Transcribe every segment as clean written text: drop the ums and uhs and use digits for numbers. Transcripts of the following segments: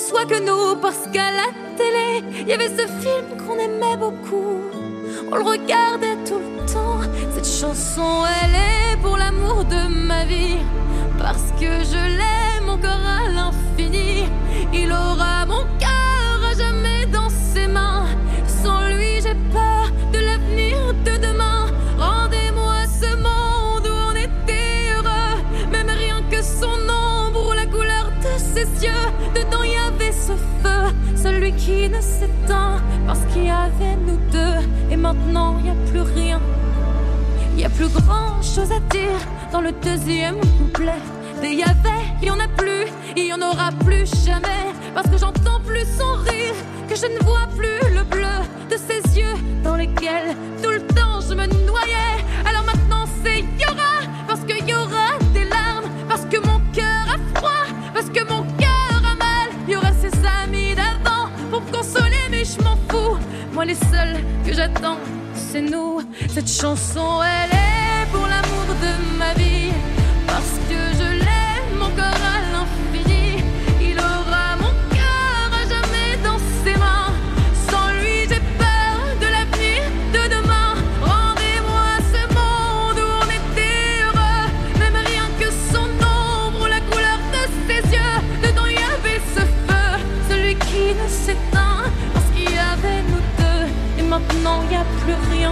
soit que nous, parce qu'à la télé, il y avait ce film qu'on aimait beaucoup. On le regardait tout le temps. Cette chanson, elle est pour l'amour de ma vie. Parce que je l'aime encore à l'infini. Il aura mon cœur à jamais dans ses mains. Sans lui, j'ai peur de l'avenir de demain. Rendez-moi ce monde où on était heureux. Même rien que son ombre ou la couleur de ses yeux. Dedans, il y avait ce feu, celui qui ne s'éteint. Parce qu'il y avait nous deux. Et maintenant, il n'y a plus rien. Il y a plus grand chose à dire dans le deuxième couplet. Des y avait, il y en a plus, il y en aura plus jamais. Parce que j'entends plus son rire, que je ne vois plus le bleu de ses yeux dans lesquels tout le temps je me noyais. Alors maintenant c'est y aura, parce qu'il y aura des larmes, parce que mon cœur a froid, parce que mon cœur a mal. Il y aura ses amis d'avant pour me consoler, mais je m'en fous. Moi les seuls que j'attends, c'est nous. Cette chanson, elle est pour l'amour de ma vie. Parce que je l'aime encore à l'infini. Il aura mon cœur à jamais dans ses mains. Sans lui, j'ai peur de l'avenir de demain. Rendez-moi ce monde où on était heureux. Même rien que son ombre ou la couleur de ses yeux. Dedans, il y avait ce feu, celui qui ne s'éteint. Parce qu'il y avait nous deux. Et maintenant, il n'y a plus rien.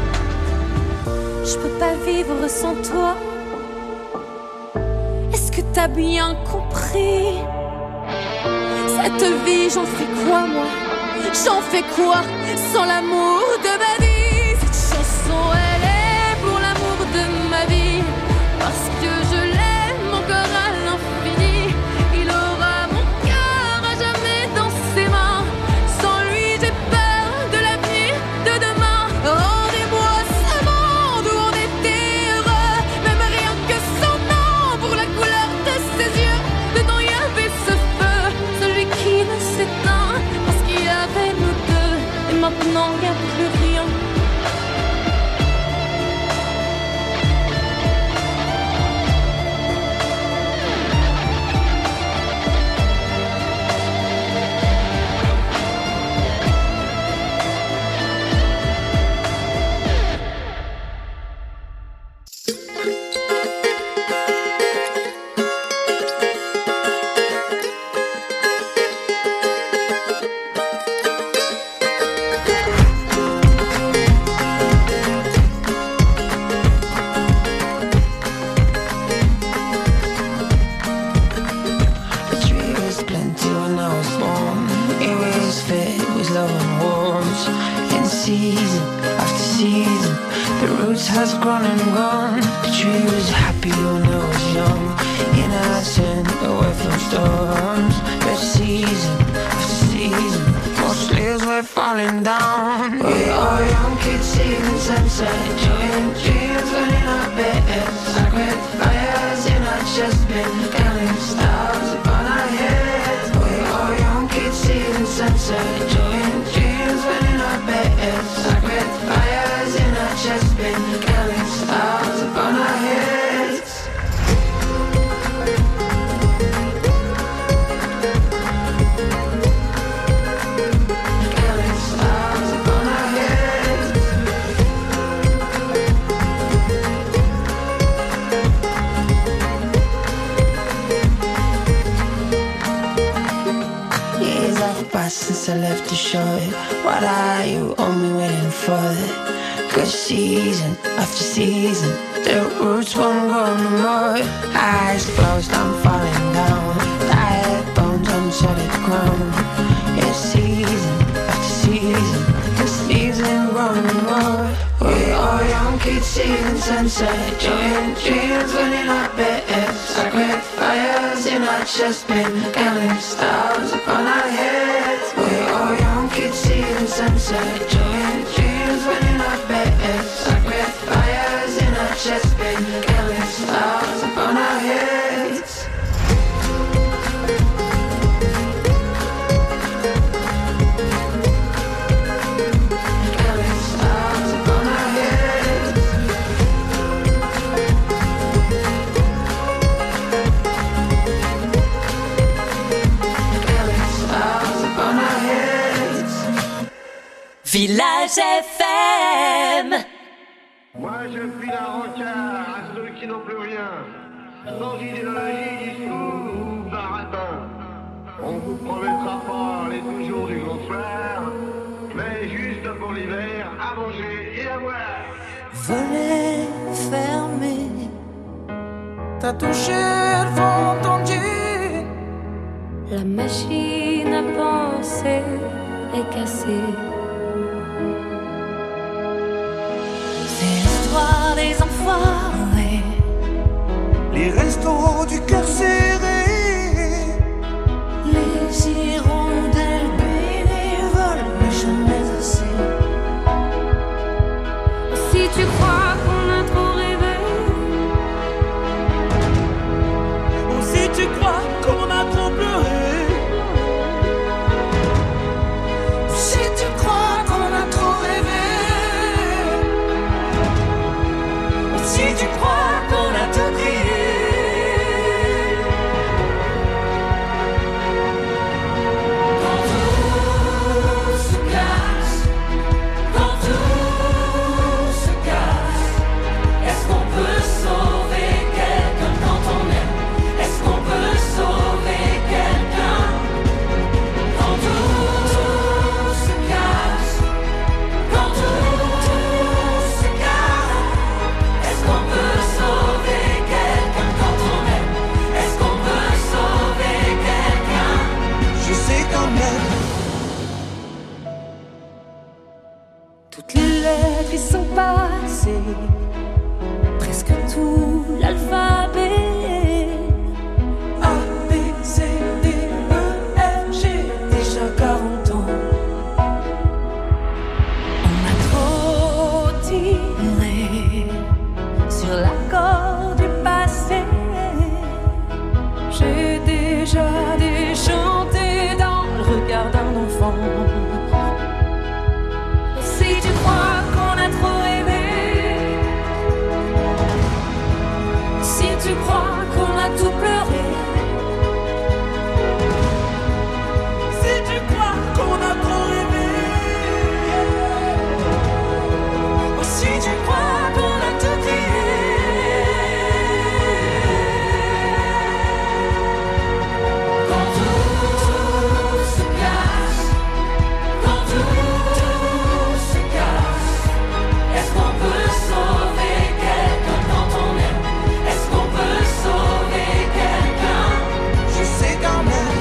Je peux pas vivre sans toi. Est-ce que t'as bien compris? Cette vie, j'en ferai quoi moi? J'en fais quoi sans l'amour de ma vie? Cette chanson, elle est pour l'amour de ma vie. Parce que je l'aime encore à l'infini. Il aura mon cœur à jamais dans ses mains. Sans lui, j'ai peur de l'avenir de demain. Rendez-moi ce monde où on était heureux. Même rien que son nom pour la couleur de ses yeux. Dedans, il y avait ce feu, celui qui ne s'éteint. Parce qu'il y avait nous deux. Et maintenant, il n'y a plus rien. Has grown and gone. The tree was happy when I was young, innocent, away from storms. But season after season, most leaves were falling down. We are young kids seeing sunset, enjoying dreams when in our beds. Sacred fires in our chest, been counting stars upon our heads. We are young kids seeing sunset, enjoying dreams when in our beds. Sacred fires in our chest, been counting stars upon our heads. Counting stars upon our heads. Years have passed since I left the shore. What are you only waiting for? Good season after season, the roots won't grow no more. Eyes closed, I'm falling down. Tired bones on solid ground. It's season after season, the season growing no more. We are young kids seeing sunset, enjoying dreams when in our beds. Sacred fires in our chest, been counting stars upon our heads. We are young kids seeing sunset, enjoying dreams when in our beds. Sacred fires in our chest, been counting stars upon our heads. Counting stars upon our heads. Village FM. Moi je puis la rencard à ceux qui n'ont plus rien, sans idéologie, discours ou baratin. On vous promettra pas les toujours du bonsoir, mais juste pour l'hiver, à manger et à boire. Volet fermé, t'as touché le fond de ton jean. La machine à penser est cassée. C'est l'histoire des enfoirés, Les restos du cœur serré, les hirondelles bénévoles, mais jamais assez. Si tu crois qu'on a trop rêvé, ou si tu crois qu'on a trop pleuré, si tu crois qu'on a trop rêvé, Si tu crois qu'on a tout crié, quand tout se casse, quand tout se casse, est-ce qu'on peut sauver quelqu'un quand on aime? Est-ce qu'on peut sauver quelqu'un? Quand tout se casse, quand tout se casse, est-ce qu'on peut sauver quelqu'un quand on aime? Est-ce qu'on peut sauver quelqu'un? je sais quand même. toutes les lettres y sont passées, presque tout l'alphabet. A, B, C, D, E, F, G, déjà 40 ans. On a trop tiré sur l'accord du passé. J'ai déjà déchanté dans le regard d'un enfant. Si tu crois qu'on a trop rêvé, si tu crois qu'on a tout pleuré, Si tu crois qu'on a trop rêvé, ou si tu crois qu'on a tout crié, Quand tout se casse, quand tout se casse, est-ce qu'on peut sauver quelqu'un quand on aime? Est-ce qu'on peut sauver quelqu'un? je sais quand même.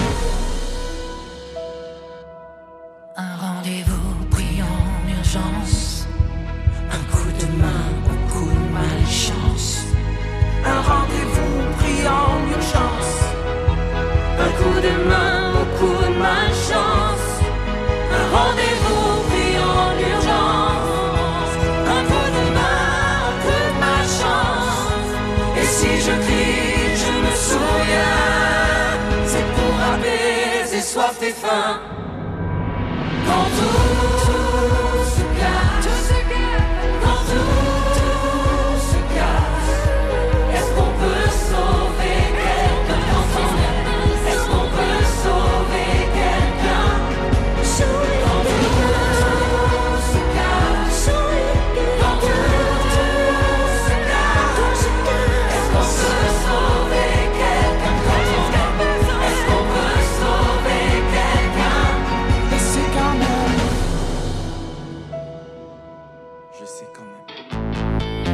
Un rendez-vous pris en urgence, un coup de main au coup de malchance, Un rendez-vous pris en urgence, un coup de main au coup de malchance, un rendez-vous pris en urgence, un coup de main au coup de malchance. Et si je crie, je me souviens, c'est pour apaiser soif et faim. Quand tout se casse, quand tout se casse, est-ce qu'on peut sauver quelqu'un quand on aime? Est-ce qu'on peut sauver quelqu'un? Quand tout se casse, quand tout se casse, est-ce qu'on peut sauver quelqu'un quand on aime? Est-ce qu'on peut sauver quelqu'un? je sais quand même. Je sais quand même.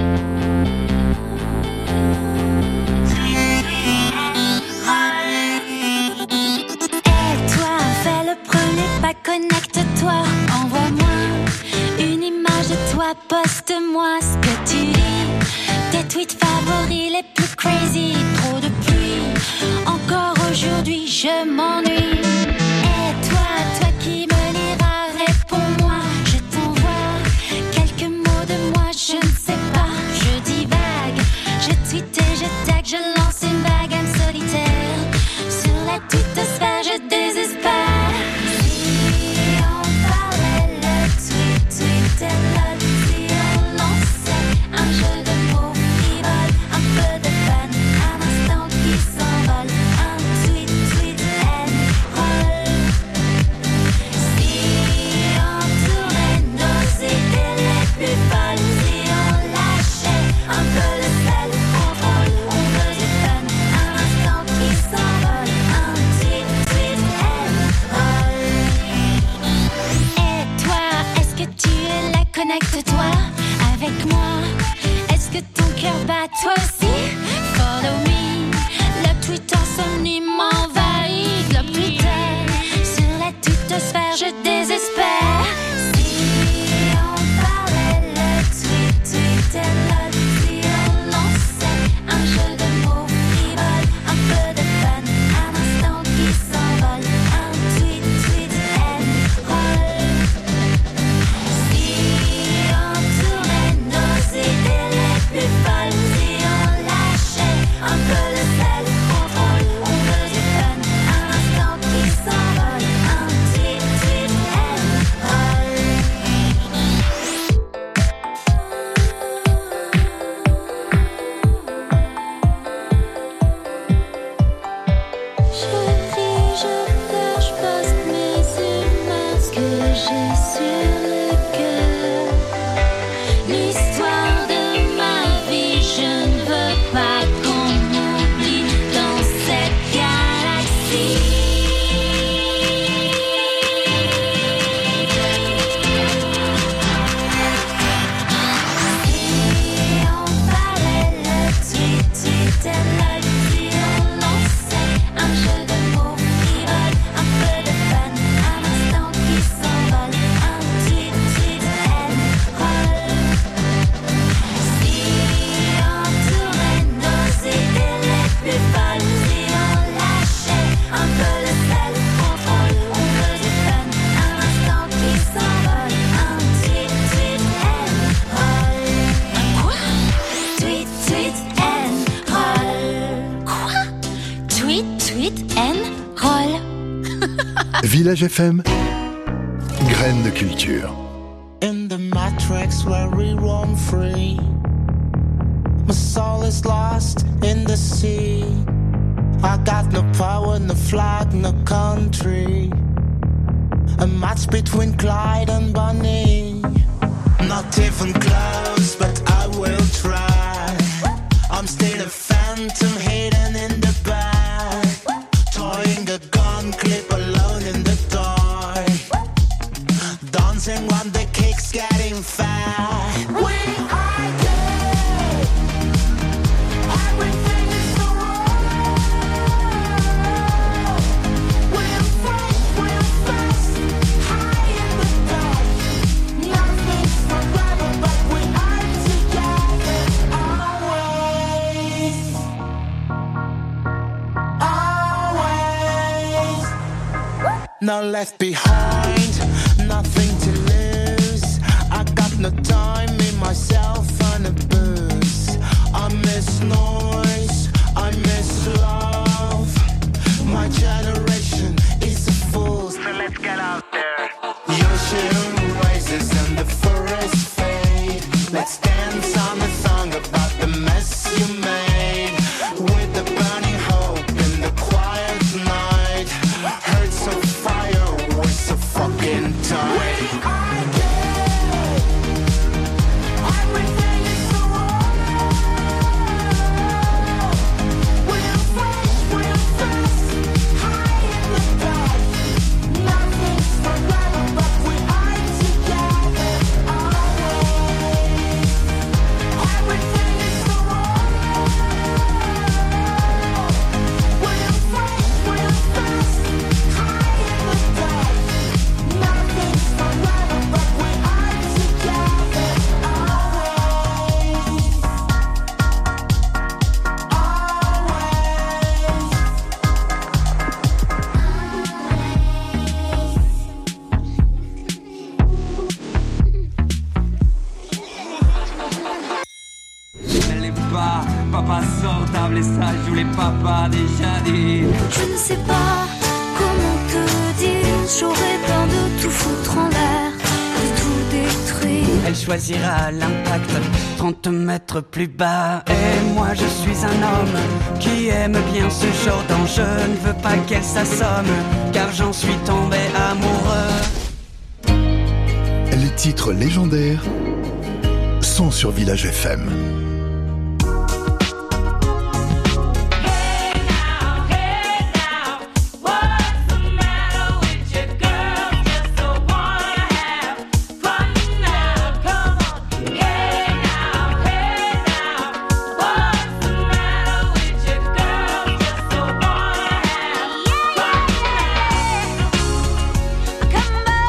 Et toi, fais le premier pas, connecte-toi. Envoie-moi une image de toi, poste-moi ce que tu lis. Tes tweets favoris les plus crazy. Trop de pluie, encore aujourd'hui je m'ennuie. Et toi qui me liras, réponds-moi. Je t'envoie quelques mots de moi, je ne sais pas. Je divague, je tweete et je tag, je lance une vague âme solitaire. Sur la twittosphère, je désespère. Si on parlait le tweet et le si on lançait un jeu de mots frivole, un peu de je désespère. Si on parlait le tweet, tweet et lol. Si on lançait un jeu de mots frivole, un peu de fun, un instant qui s'envole, un tweet, tweet and roll. Si on tournait nos idées les plus folles, si on lâchait un peu le self-control, on veut du fun, un instant qui s'envole, un tweet, tweet and roll. Je ris, je pleure, je poste mes humeurs, ce que j'ai sur le cœur. L'histoire de ma vie, je ne veux pas qu'on m'oublie dans cette galaxie. Si on parlait le tweet, tweet et lol. Si on lançait un jeu de mots frivole, un peu de fun, un instant qui s'envole, un tweet, tweet and roll. Si on tournait nos idées les plus folles, si on lâchait un peu le self-control, on veut du fun, un instant qui s'envole, un tweet, tweet and roll. Quoi? Tweet, tweet and roll. Quoi? Tweet, tweet and roll. Village FM, graines de culture. In the matrix where we roam free, my soul is lost in the sea. I got no power, no flag, no country. A match between Clyde and Bonnie. Not even close, but I will try. I'm still a phantom hidden in the back, toying a gun clip alone in the dark, dancing when the kick's getting fat. We are good. Everything is so wrong. We're fresh, we're fast, high in the dark. Nothing's forever, but we are together always. Always. No left behind, nothing to lose. I got no time in myself on a booze. I miss noise, I miss love. My generation is a fool, so let's get out there. Ocean rises and the forests fade. Let's dance on the song about the mess you made. With the burning hope in the quiet night. Hearts of fire, we're so fucking tired. We are good. Everything is so wrong. We're fresh, we're fast, high in the dark. Nothing's forever, but we are together always. Everything is so wrong. We're fresh, we're fast, high in the dark. Nothing's forever, but we are together always. Elle est pas, papa sort table et ça je vous l'ai papa déjà dit. Je ne sais pas comment te dire. J'aurais peur de tout foutre en l'air, de tout détruire. Elle choisira l'impact 30 mètres plus bas. Et moi je suis un homme qui aime bien ce genre d'enjeu. Je ne veux pas qu'elle s'assomme, car j'en suis tombé amoureux. Les titres légendaires sont sur Village FM. Come back.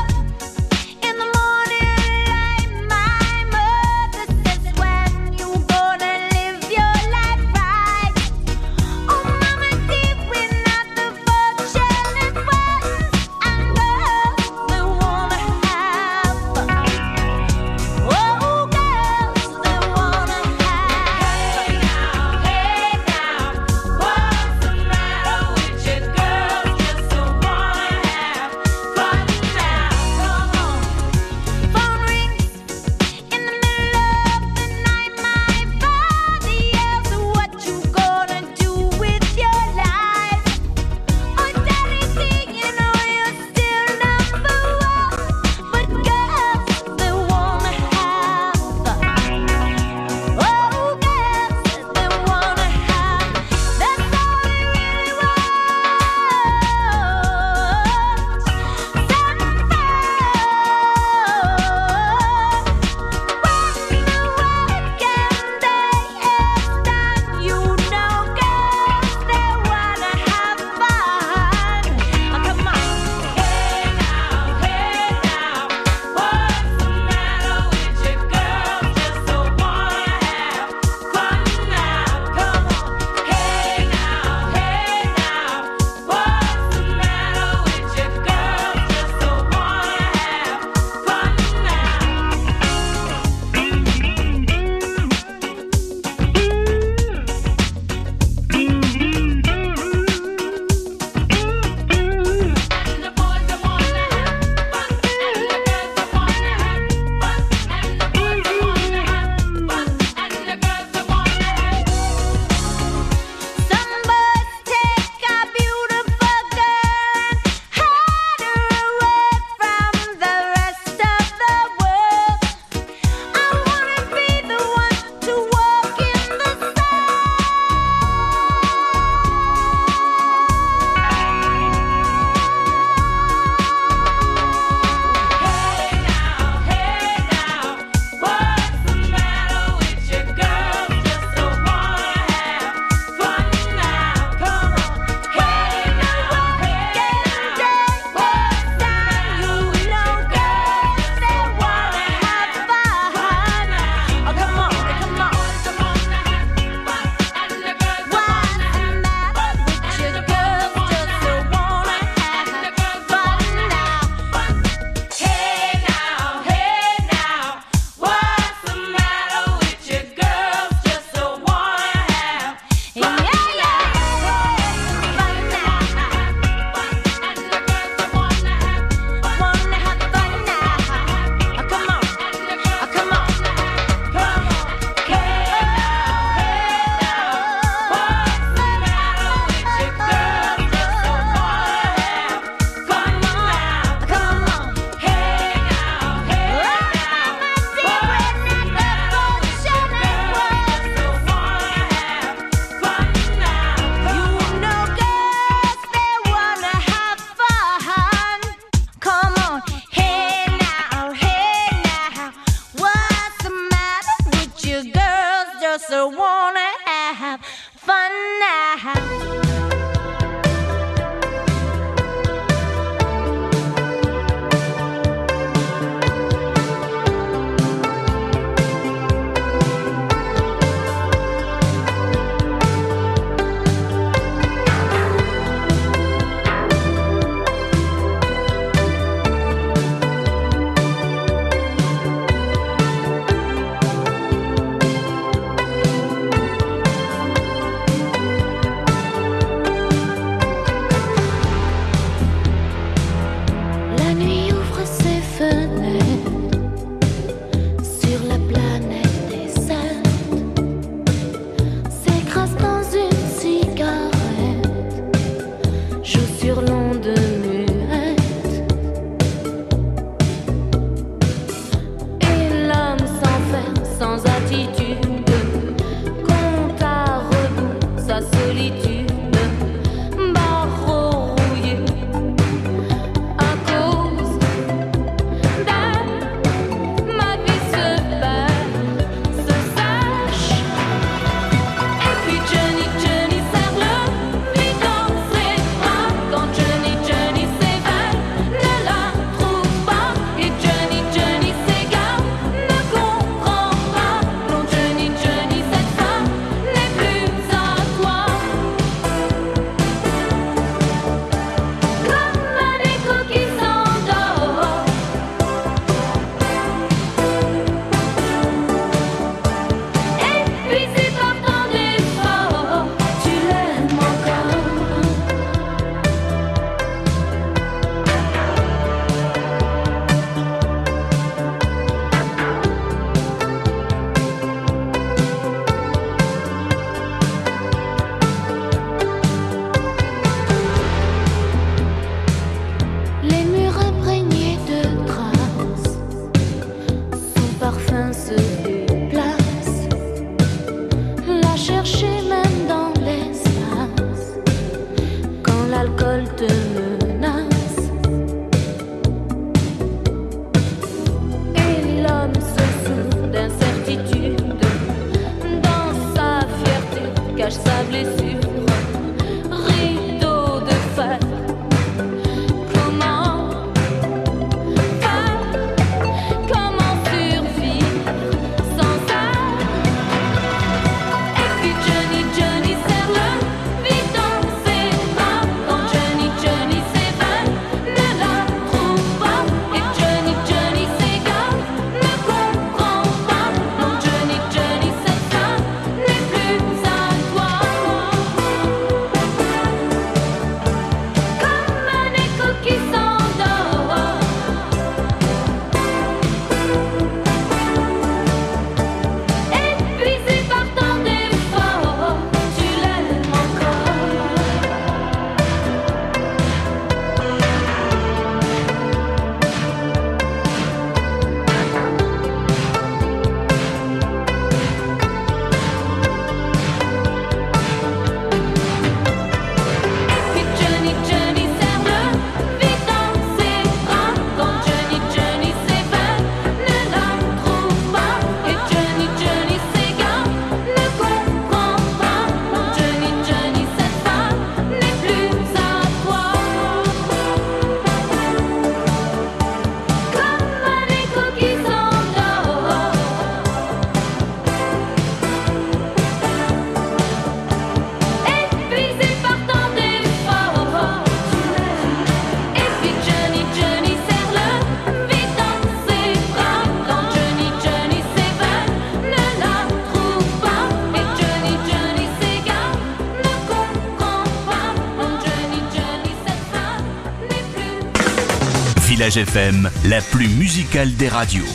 Village FM, la plus musicale des radios.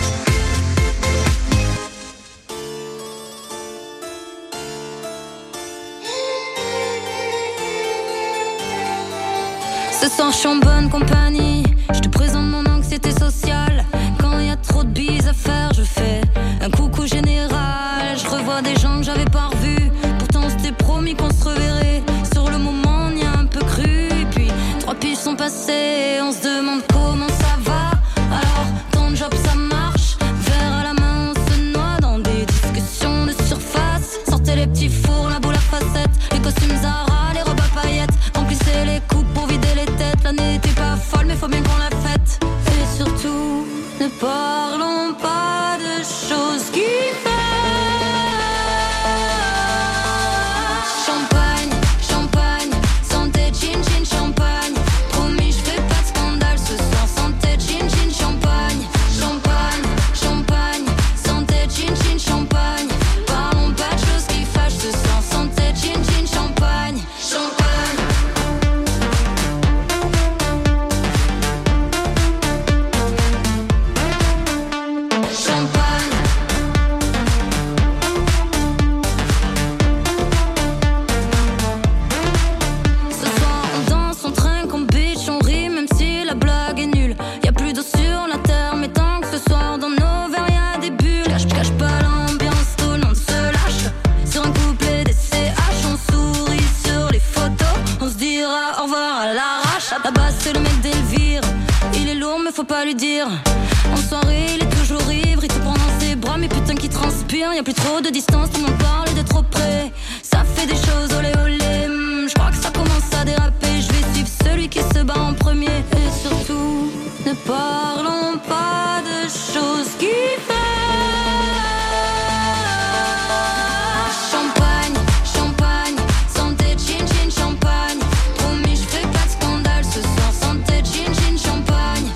Ce soir je suis en bonne compagnie, je te présente mon anxiété sociale. Quand y a trop de bises à faire, je fais un coucou général. Je revois des gens que j'avais pas revus, pourtant on s'était promis qu'on se reverrait. Sur le moment on y a un peu cru, et puis 3 piges sont passées, on se demande comment ça va. Alors ton job ça marche, verre à la main on se noie dans des discussions de surface. Sortez les petits fours, la boule à facettes, les costumes Zara, les robes à paillettes. Remplissez les coupes pour vider les têtes. L'année n'était pas folle mais faut bien qu'on la fête. Et surtout, ne parlons pas de choses qui fâchent. Champagne, champagne, santé, chin chin, champagne. Promis je fais pas de scandale ce soir. Santé, chin chin, champagne. Champagne, champagne, santé, chin chin, champagne. Parlons pas de choses qui fâchent ce soir. Santé, chin chin, champagne. Champagne. Faut pas lui dire. En soirée, il est toujours ivre, il te prend dans ses bras, mais putain qui transpire. Y'a plus trop de distance, tout le monde parle de trop près. Ça fait des choses, olé olé. Je crois que ça commence à déraper. Je vais suivre celui qui se bat en premier. Et surtout, ne parlons pas de choses qui fâchent. Champagne, champagne, santé, chin chin, champagne. Promis, je fais pas de scandale ce soir. Santé, chin chin, champagne.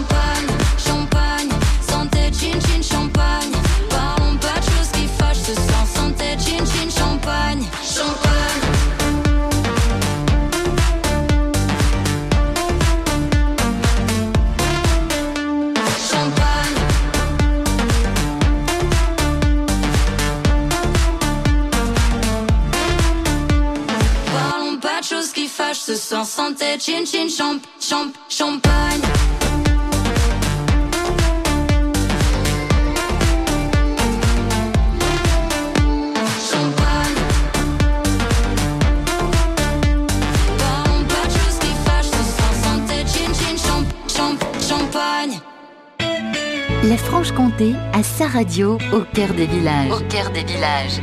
Chin chin champagne, parlons pas de choses qui fâchent ce soir. Santé, chin chin champagne, champagne. Champagne. Parlons pas de choses qui fâchent ce soir. Santé, chin chin champagne. La Franche-Comté a sa radio au cœur des villages. Au cœur des villages.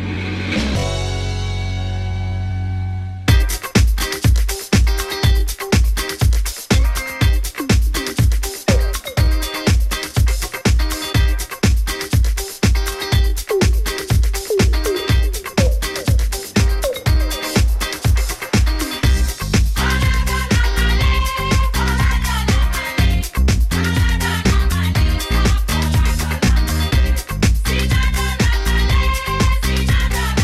Si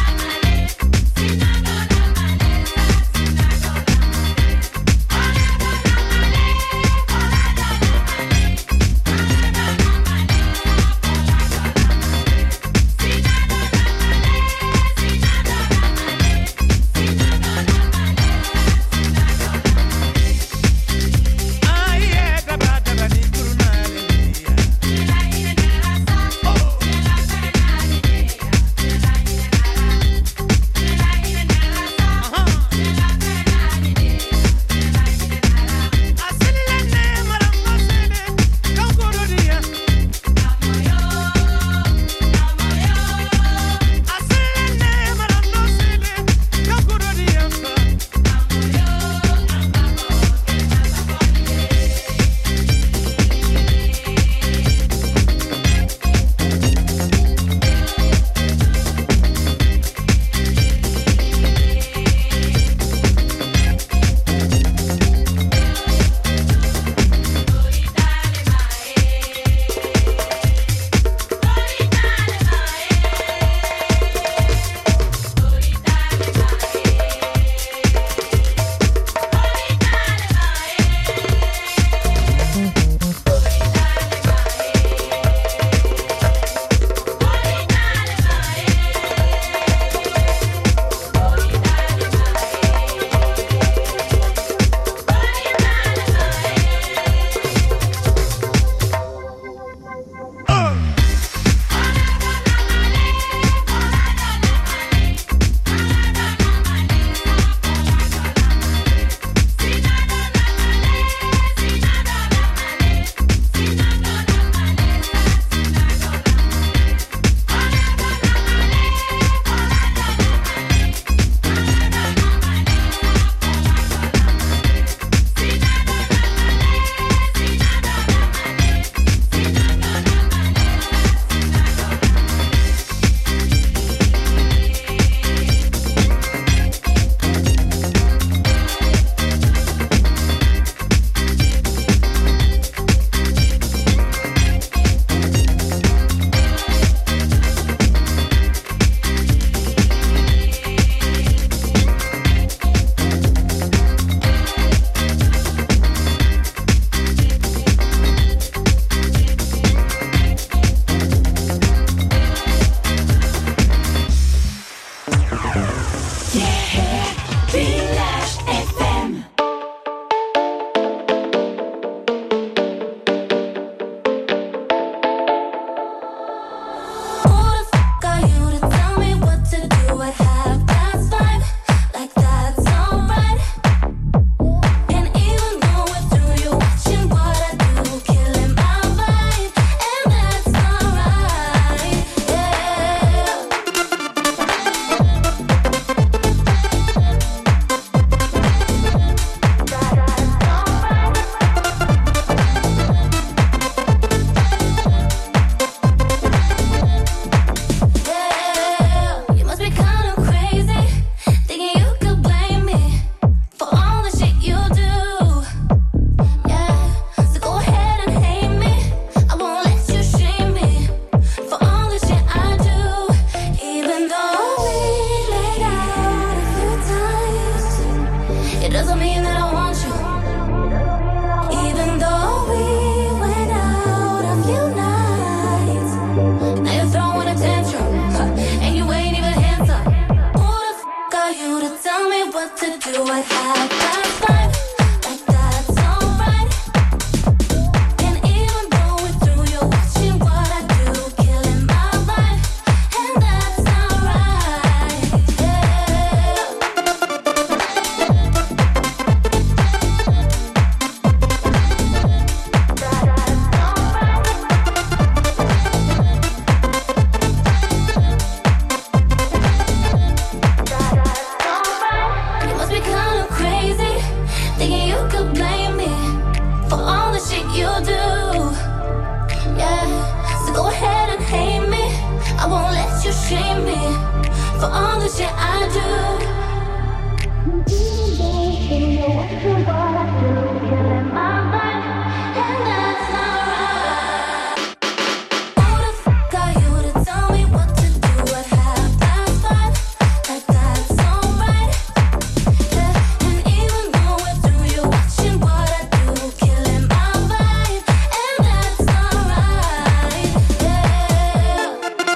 So go ahead and hate me, I won't let you shame me for all the shit I do. Even though you know what I do, killing my vibe, and that's not right. Who the fuck are you to tell me what to do at 5:30? Like that's alright. Yeah. And even though we're through, you're watching what I do, killing my vibe, and that's alright. Yeah.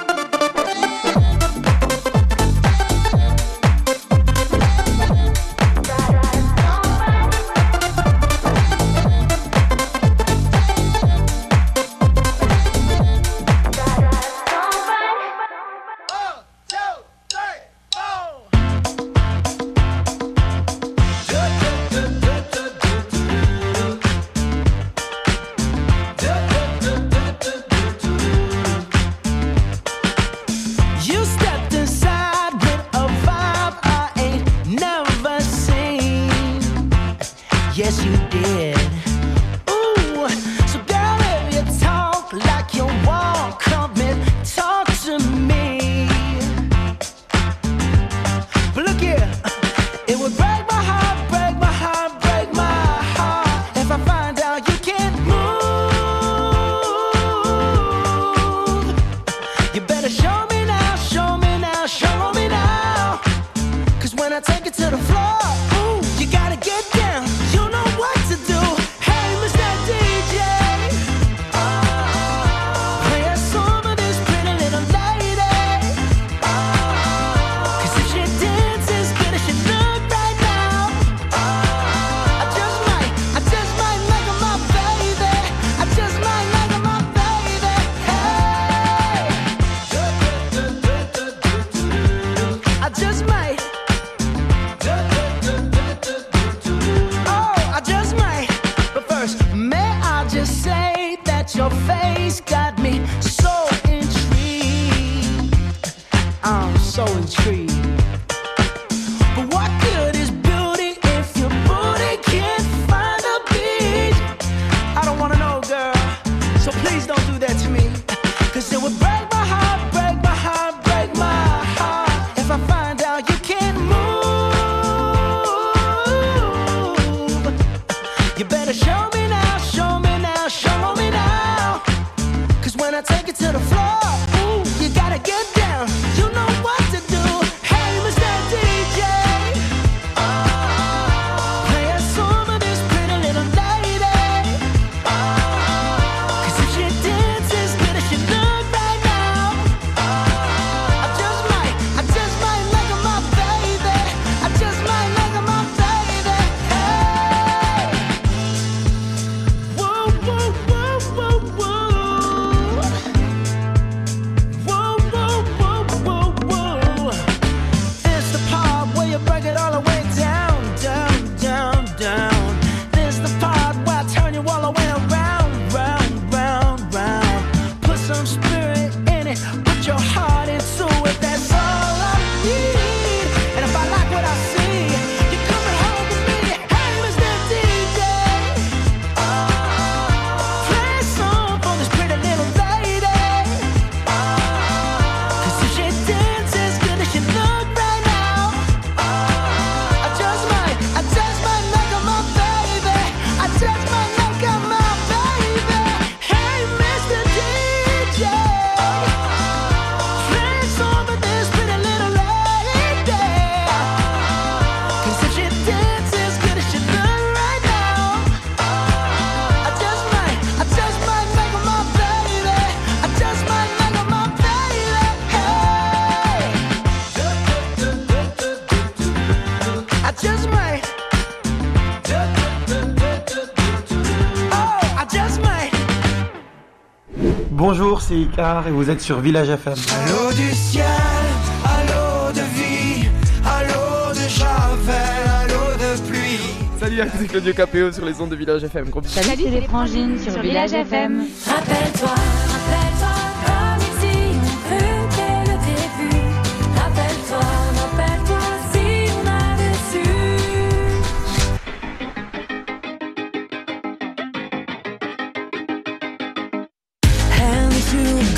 You stepped inside with a vibe I ain't never seen. Yes, you did. Ooh, so girl, if you talk like you walk, come and talk to me. But look here, it would break my heart, break my heart, break my heart if I find out you can't move. You better show me now, show me now, show me now. 'Cause when I take it to the floor, ooh, you gotta get down. You know what to do. Hey, Mr. DJ, play a song of this pretty little lady. 'Cause if she dances good as she look right now, I just might make her my baby. I just might make her my baby. Hey, I just might. Oh, I just might. But first, may I just say that your face got me so intrigued. I'm so intrigued. But what good is beauty if your booty can't find a beat? I don't wanna know, girl. So please don't do that to me. 'Cause it would break my heart, break my heart, break my heart if I find out you can't move. You better show me now, show me now, show me now. 'Cause when I take it to the floor, ooh, you gotta get down. You know what to do. Hey, Mr. DJ, play a song of this pretty little lady. 'Cause if she dances good as she look right now, I just might make her my baby. I just might make her my baby. Hey, whoa, whoa, whoa, whoa, whoa. Whoa, whoa, whoa, whoa, whoa. It's the part where you break it all the way down, down, down, down. This the part where I turn you all the way around, round, round, round. Put some spirit in it, put your heart into it. That's all I need. And if I like what I see, you're coming home with me. Hey, Mr. DJ, play a song for this pretty little lady. 'Cause if she dances good as she look right now, I just might make her my baby. I just might make her my baby. Hey, Mr. DJ, play a song for this pretty little lady. 'Cause if she dances good as she look right now, I just might make her my baby. I just might make her my baby. Hey, I just might. Oh, I just might. Bonjour, c'est Icar et vous êtes sur Village FM. Allô du ciel, allô de vie, allô de javel, allô de pluie. Salut, c'est Claudio Capéo sur les ondes de Village FM. Gros bisous. Salut, c'est les frangines sur Village FM. Rappelle-toi, comme ici on veut dès le début. Rappelle-toi si on avait su. Hands you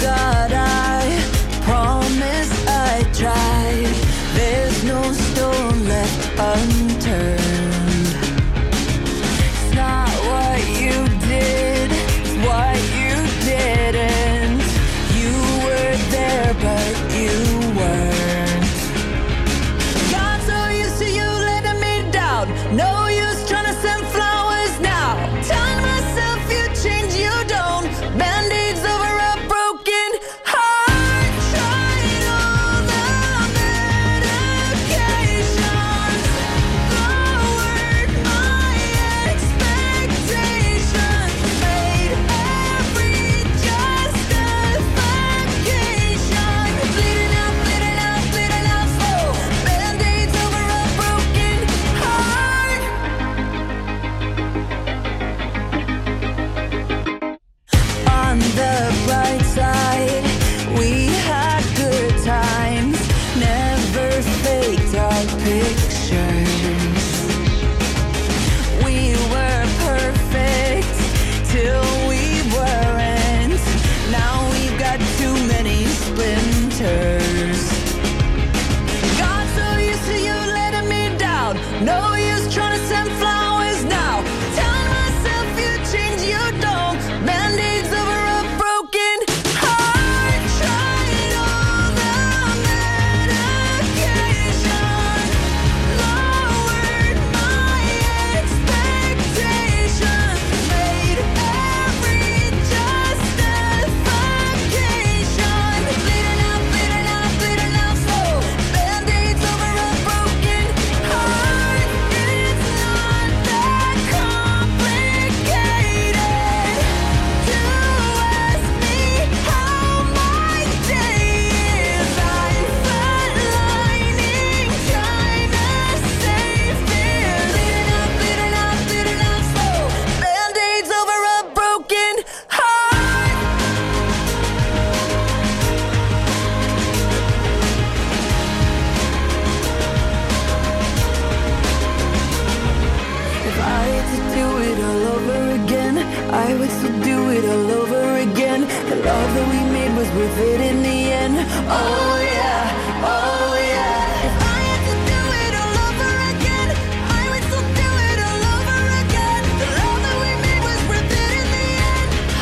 worth it in the end. Oh yeah, oh yeah. If I had to do it all over again, I would still do it all over again. The love that we made was worth it in the end. Oh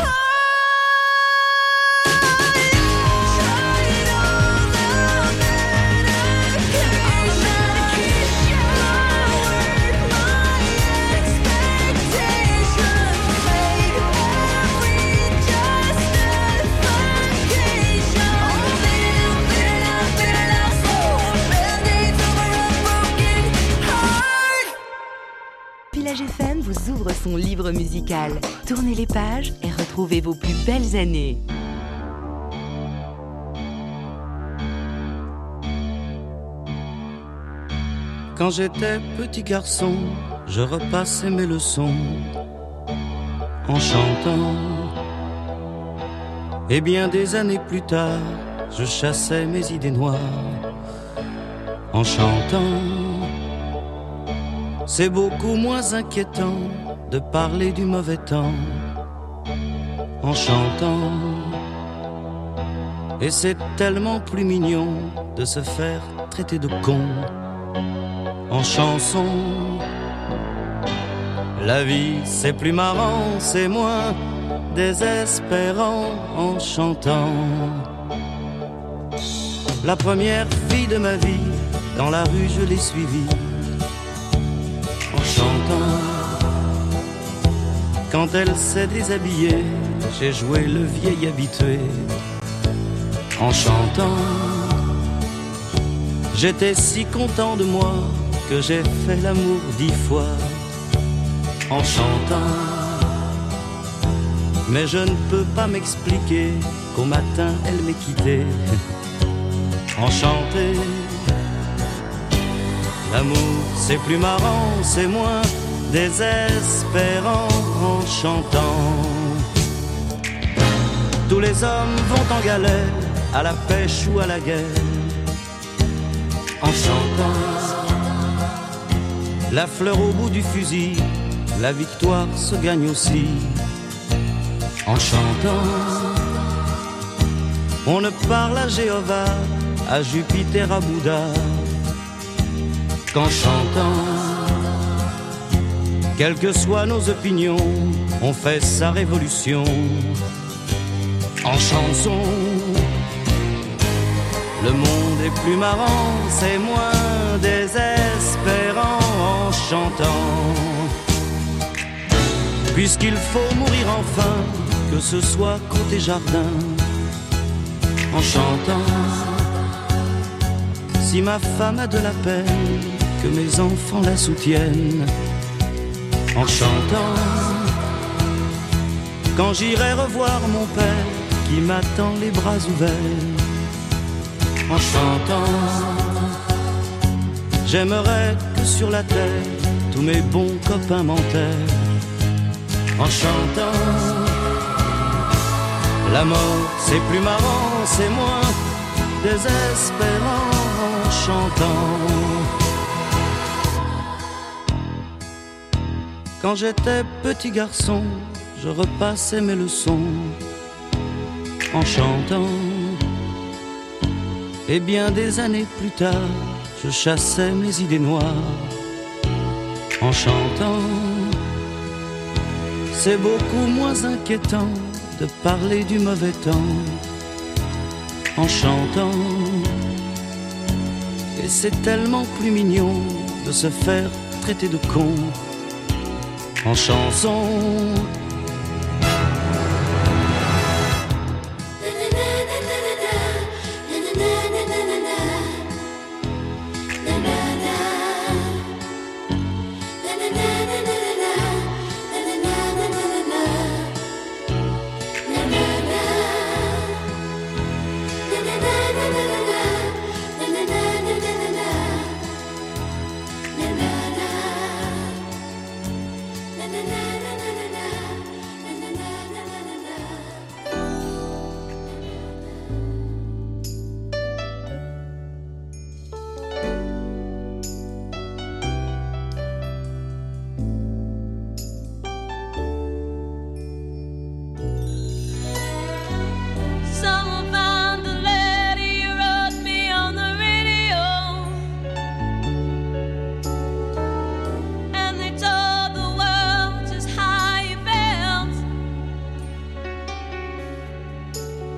yeah. Tried all the medication, lowered my expectations, made every justification. Bitter now, so band-aids over a broken heart. Village FM vous ouvre son livre musical. Tournez les pages et retrouvez vos plus belles années. Quand j'étais petit garçon, je repassais mes leçons en chantant. Et bien des années plus tard, je chassais mes idées noires en chantant. C'est beaucoup moins inquiétant de parler du mauvais temps en chantant. Et c'est tellement plus mignon de se faire traiter de con en chanson. La vie c'est plus marrant, c'est moins désespérant en chantant. La première fille de ma vie, dans la rue je l'ai suivie en chantant. Quand elle s'est déshabillée, j'ai joué le vieil habitué en chantant. J'étais si content de moi que j'ai fait l'amour 10 fois en chantant. Mais je ne peux pas m'expliquer qu'au matin elle m'ait quitté en chanté. L'amour c'est plus marrant, c'est moins désespérant en chantant. Tous les hommes vont en galère, à la pêche ou à la guerre en chantant. La fleur au bout du fusil, la victoire se gagne aussi en chantant. On ne parle à Jéhovah, à Jupiter, à Bouddha qu'en chantant. Quelles que soient nos opinions, on fait sa révolution en chanson. Le monde est plus marrant, c'est moins désespérant en chantant. Puisqu'il faut mourir enfin, que ce soit côté jardin en chantant. Si ma femme a de la peine, que mes enfants la soutiennent en chantant. Quand j'irai revoir mon père qui m'attend les bras ouverts en chantant. J'aimerais que sur la terre tous mes bons copains m'enterrent en chantant. La mort c'est plus marrant, c'est moins désespérant en chantant. Quand j'étais petit garçon, je repassais mes leçons en chantant. Et bien des années plus tard, je chassais mes idées noires en chantant. C'est beaucoup moins inquiétant de parler du mauvais temps en chantant. Et c'est tellement plus mignon de se faire traiter de con en chanson.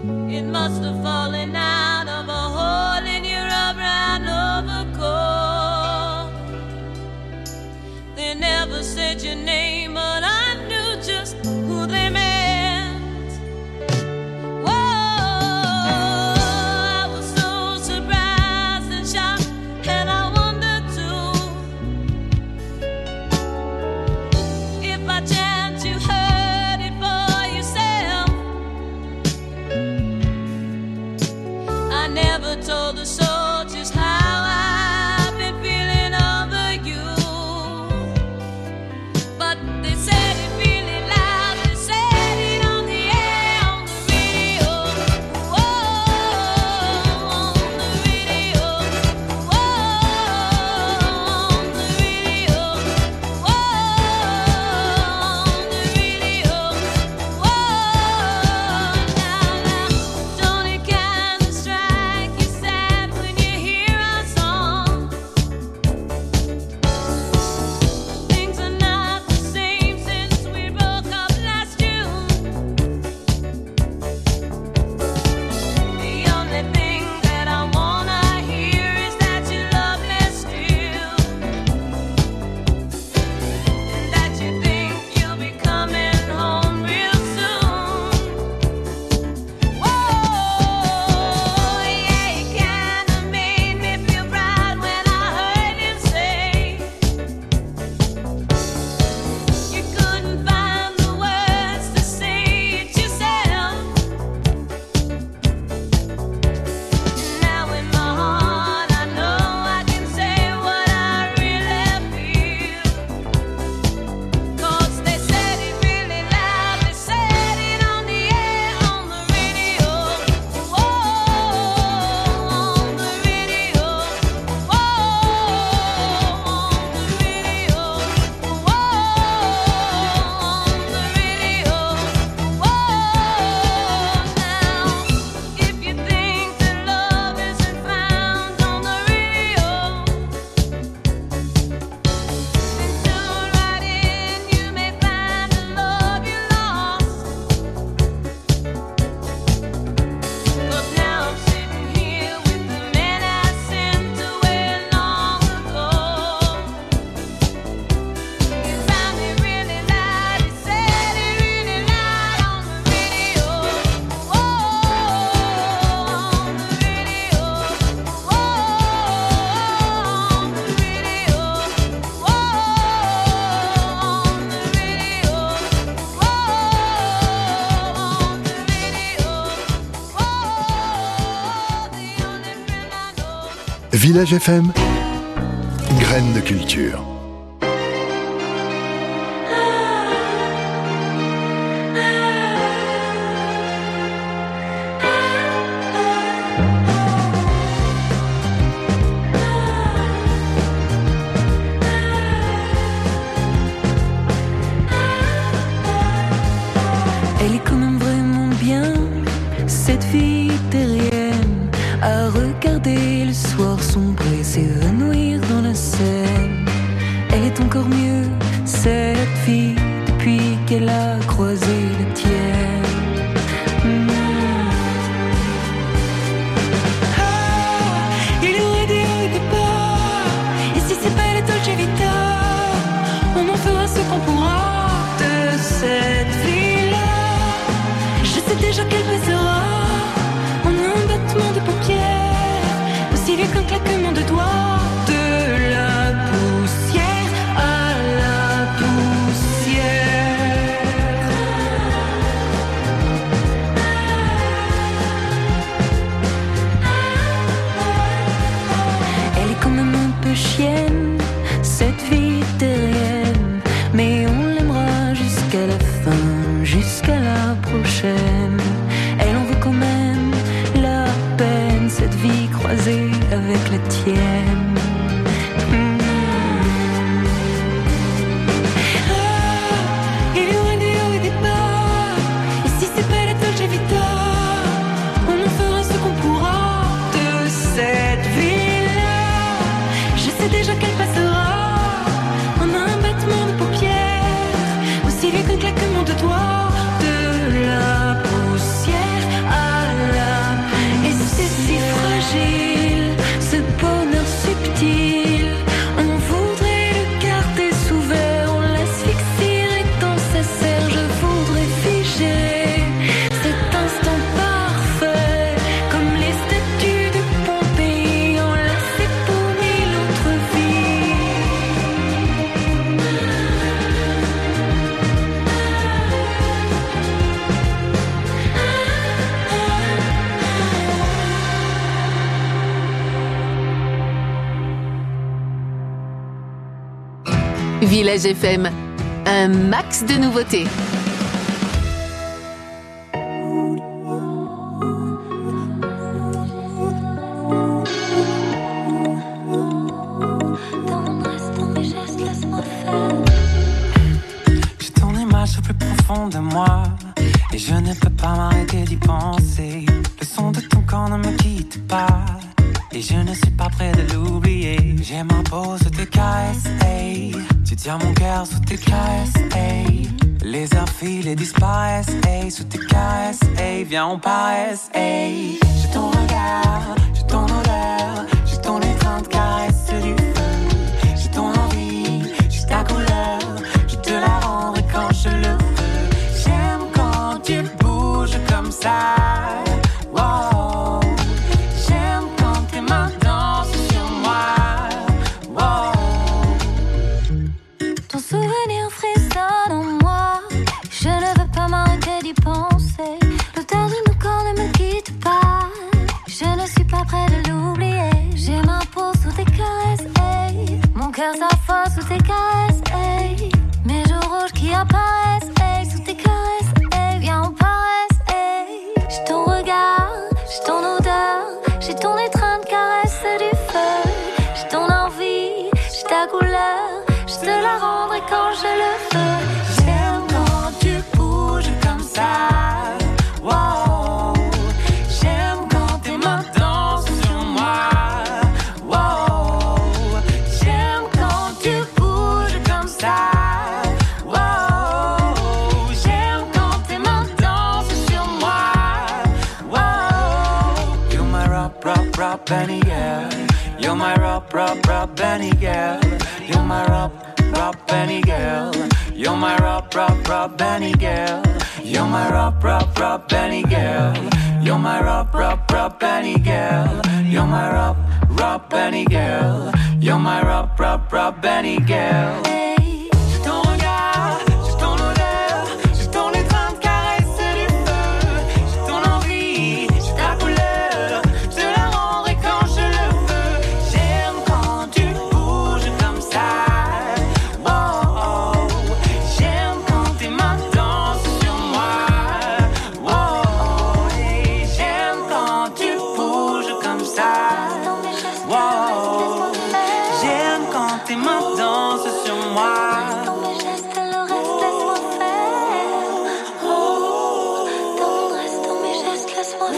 It must have fallen out of a hole in your brown overcoat. They never said your name, but I knew just who they meant. Told the soldiers how I've been feeling over you, but they said it really loud. They said it on the air, on the radio. Whoa, on the radio. Whoa, on the radio. Whoa, on the radio. Whoa, now, don't it kind of strike you sad when you hear our song? Things are not the same since we broke up last June. The only thing that I wanna hear is that you love me still, and that you think you'll be coming home real soon. Whoa, yeah, you kinda made me feel proud when I heard him say you couldn't find the words to say it yourself. Now in my heart I know I can say what I really feel, 'cause they said it really loud. They said it on the air, on the radio. Whoa, on the radio. Whoa, on the radio. Whoa, on the radio. Whoa, now, if you think that love isn't found on the radio, then tune right in. You may find the love you lost. 'Cause now I'm sitting here with the man I sent away long ago. He found me really loud. He said it really loud on the radio. Whoa, on the radio. Whoa, on the radio. Whoa, on the radio. Whoa, on the radio. Village FM, graines de culture. Elle est quand même vraiment bien, cette fille terrienne, à regarder le soir sombrer, s'évanouir dans la Seine. Elle est encore mieux, cette fille, depuis qu'elle a croisé la tienne. Il aurait dit au départ, et si c'est pas la Dolce Vita, on en fera ce qu'on pourra de cette vie-là. Je sais déjà qu'elle baisera en un battement de paupières, aussi vite qu'un claquement de doigts. De la poussière à la poussière. Village FM, un max de nouveautés. J'ai ton image au plus profond de moi et je ne peux pas m'arrêter d'y penser. Le son de ton corps ne me quitte pas et je ne suis pas prêt de l'oublier. J'ai ma peau sous tes caresses, hey. Tu tiens mon cœur sous tes caresses, hey. Les heures filent et disparaissent, hey. Sous tes caresses, hey. Viens on paresse, hey. J'ai ton regard, j'ai ton odeur, j'ai ton étreinte caresse du feu. J'ai ton envie, j'ai ta couleur, je te la rendrai quand je le veux. J'aime quand tu bouges comme ça, wow. J'aime quand tes mains dansent sur moi, wow. Ton souvenir frissonne en moi, je ne veux pas m'arrêter d'y penser. L'odeur de nos corps ne me quitte pas, je ne suis pas près de l'oublier. J'ai ma peau sous tes caresses, hey. Mon cœur s'affole sous tes caresses, hey. Mes joues rouges qui apparaissent, hey. Sous tes caresses, hey. Viens on paresse, hey. J'ai ton regard, j'ai ton odeur, j'ai ton étreinte caresse du feu. J'ai ton envie, j'ai ta couleur, je te la rendrai quand je le veux. J'aime quand tu bouges comme ça, wow. J'aime quand tes mains dansent sur moi, wow. J'aime quand tu bouges comme ça, wow. J'aime quand tes mains dansent sur moi, wow. You're my rock, Benny girl. You're my rock, Benny girl. You're my rock, Benny girl. You're my rock, Benny girl. You're my rock, Benny girl. You're my rock, Benny girl. You're my rock, Benny girl. You're my rock, Benny girl. J'ai ton regard, j'ai ton odeur, j'ai ton étreinte caresse du feu. J'ai ton envie, j'ai ta couleur, je te la rendrai quand je le veux. J'aime quand tu bouges comme ça, wow. J'aime quand tes mains dansent sur moi, wow. Et j'aime quand tu bouges comme ça, wow. J'aime quand tes mains dansent sur moi. Dans mes gestes, le reste, laisse-moi faire. Dans mon reste, dans mes gestes, laisse-moi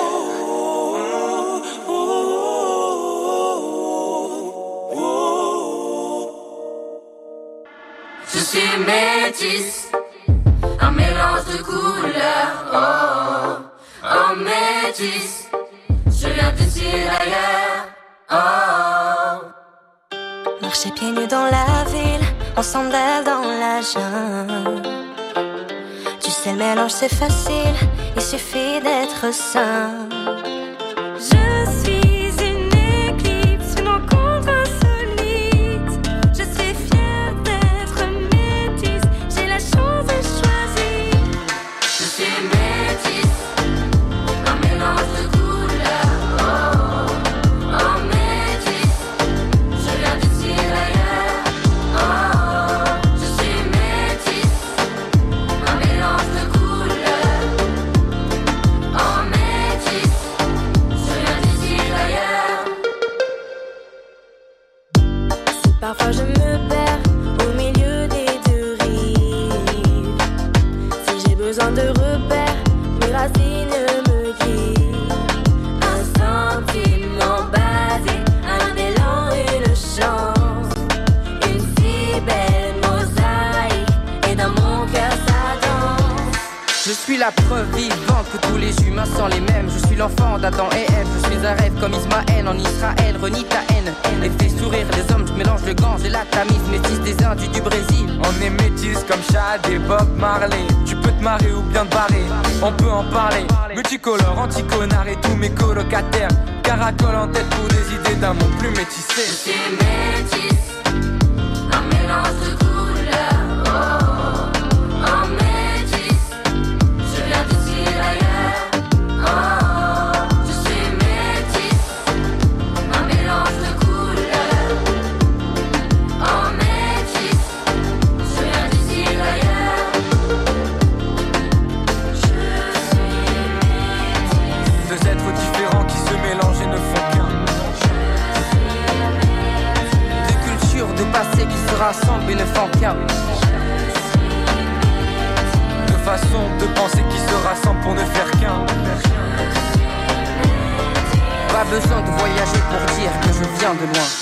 Je suis métisse, un mélange de couleurs, oh, oh métisse, je viens d'ici et d'ailleurs, oh. Marcher pieds nus dans la ville, en sandales dans la jungle. Tu sais le mélange c'est facile, il suffit d'être simple. Je suis une éclipse, une rencontre insolite. Je suis fière d'être métisse, j'ai la chance de choisir. Je suis métisse, un mélange de couleurs, oh, oh métisse, je viens d'ici et d'ailleurs, oh, je suis métisse, un mélange de couleurs, oh métisse, je viens d'ici et d'ailleurs. Si parfois je me perds au milieu des deux rives, si j'ai besoin de repères, mes racines me guident. Un sentiment basé, un élan, une chance, une si belle mosaïque, et dans mon cœur ça danse. Je suis la preuve vivante que tous les humains sont les mêmes. Je suis l'enfant d'Adam et Ève. Je suis un rêve comme Ismaël en Israël. Renie ta haine et fais sourire les hommes. Je mélange le gange et la tamise. Métis des Indes du Brésil. On est métis comme Chad et Bob Marley. Tu peux te marrer ou bien te barrer, on peut en parler. Multicolore, anti-connard et tous mes colocataires. Caracole en tête pour des idées d'un monde plus métissé. Je suis métisse, un mélange de couleurs, oh, oh métisse, je viens d'ici et d'ailleurs, oh, je suis métisse, un mélange de couleurs, oh métisse, besoin de voyager pour dire que je viens de loin.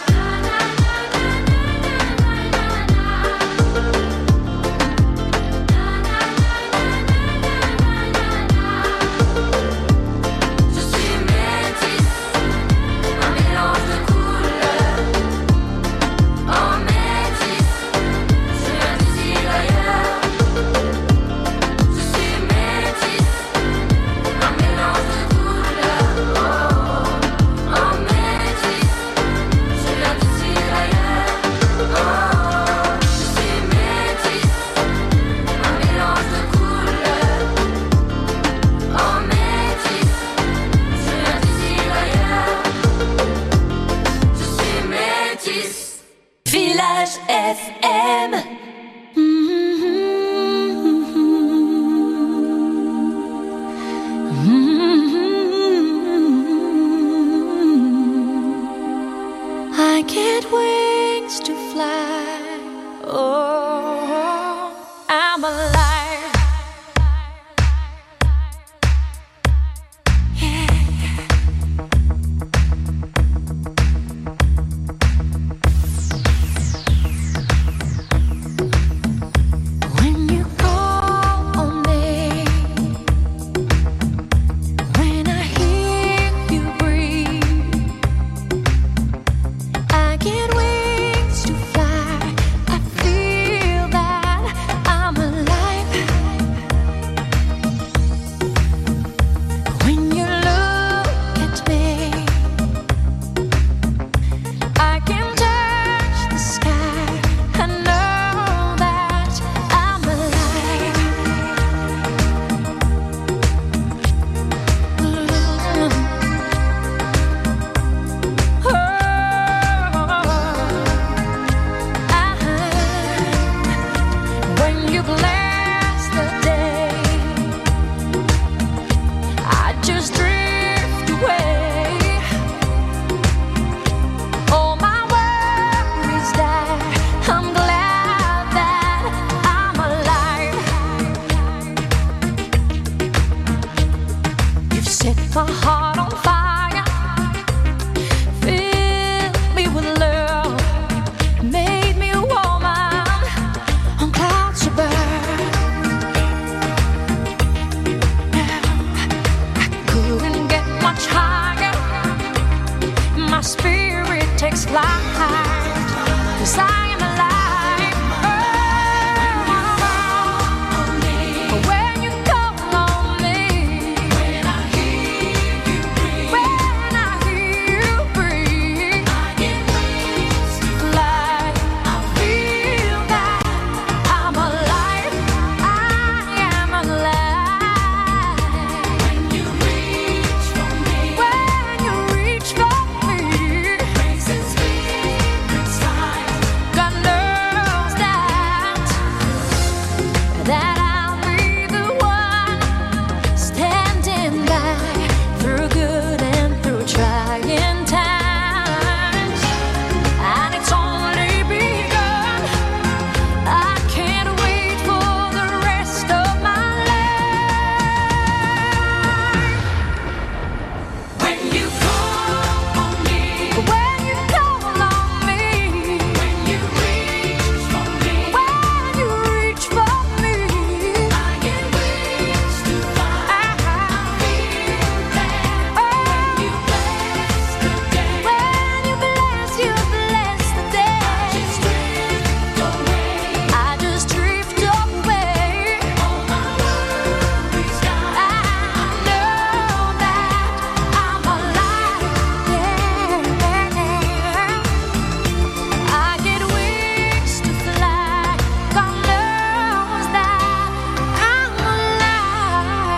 Village FM. I get wings to fly. Oh, I'm alive. When you call on me, when I hear you breathe, I get wings to fly. I feel that I'm alive. When you look at me, I can touch the sky. I know that I'm alive. When you bless the day, I just drift away. All my worries die. I'm glad that I'm alive. You've set my heart on fire, filled me with love, made me a woman on clouds above. I couldn't get much higher. My spirit takes flight.